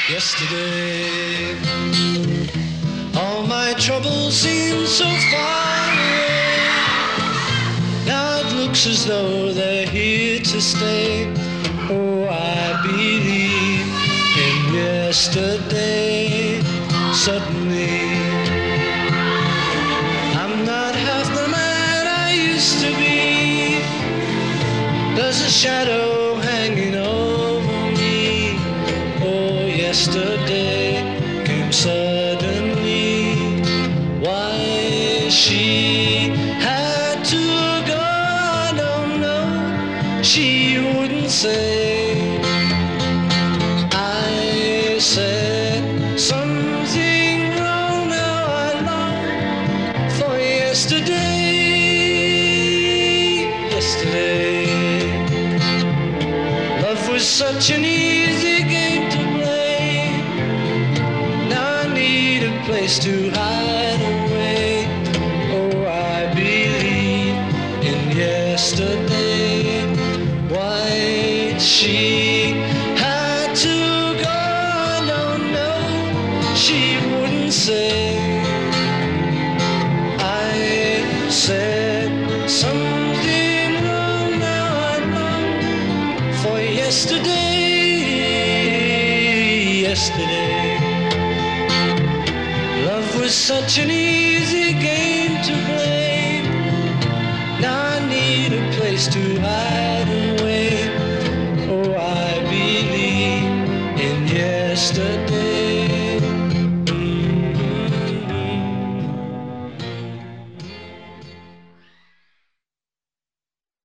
yesterday. All my troubles seem so far away. Now it looks as though they're here to stay. Oh, I believe in yesterday. Suddenly, I'm not half the man I used to be. There's a shadow hanging over me. Oh, yesterday came suddenly. Why she had to go, I don't know. She wouldn't say. I said something wrong. Now I long for yesterday. Yesterday, love was such an easy game to play. Now I need a place to hide away. Oh, I believe in yesterday. Why she had to go, I don't know. She wouldn't say. I said something wrong. Now I long for yesterday. Yesterday, love was such an easy game to play. Now I need a place to hide.